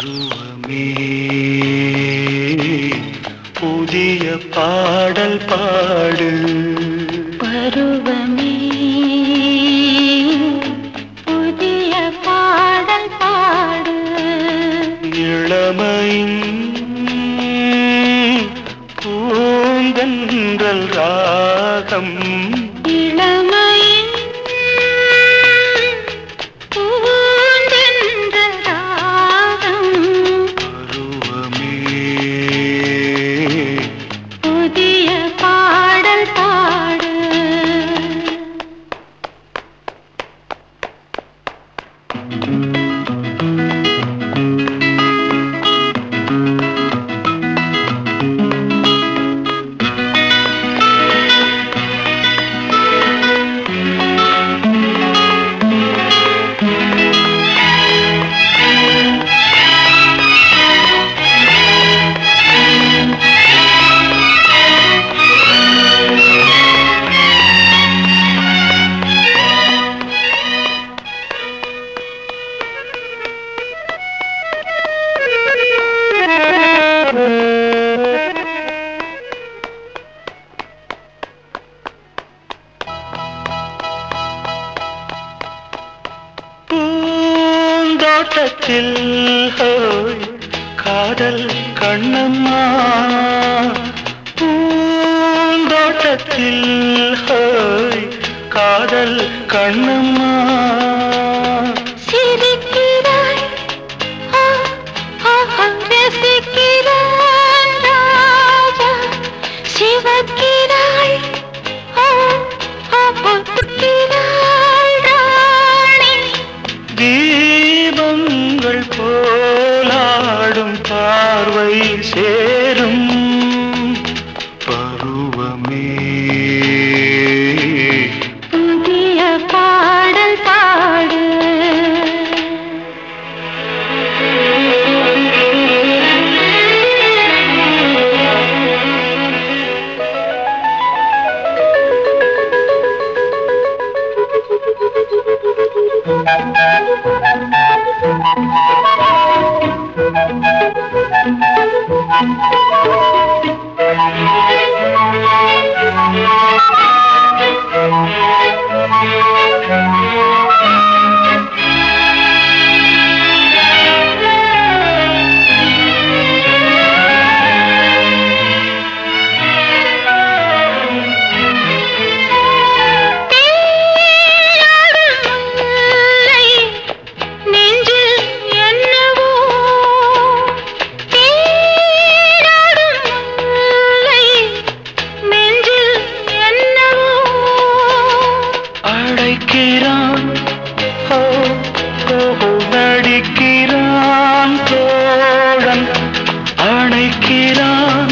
பருவமே புதிய பாடல் பாடு. பருவமே புதிய பாடல் பாடு. இளமையின் பூந்தென்றல் ராகம். இளமையின் பூந்தென்றல் ராகம். பருவமே புதிய பாடல் பாடு. பூந்தோட்டத்தில் காதல் கண்ணம்மா. பூந்தோட்டத்தில் காதல் கண்ணம்மா. சிரிக்கிறாய் ரசிக்கிறான் ராஜா. சிவக்கிறாய் ஒத்துக்கிறாள் ராணி. தீபங்கள் போலாடும் பார்வை சேரும். பருவமே புதிய பாடல் பாடு. அழைக்கிறான் நடிக்கிறான் தோழன். அணைக்கிறான்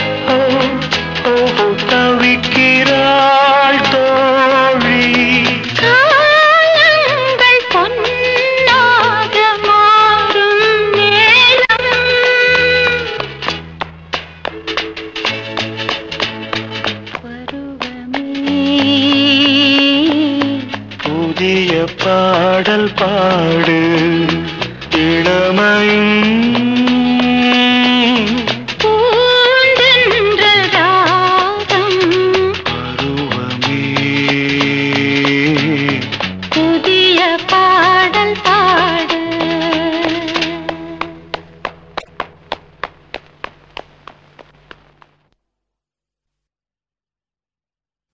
தவிக்கிறாள் தோழி. காலங்கள் பொன்னாக மாறும் நேரம். பருவமே புதிய பாடல் பாடு. இளமையின்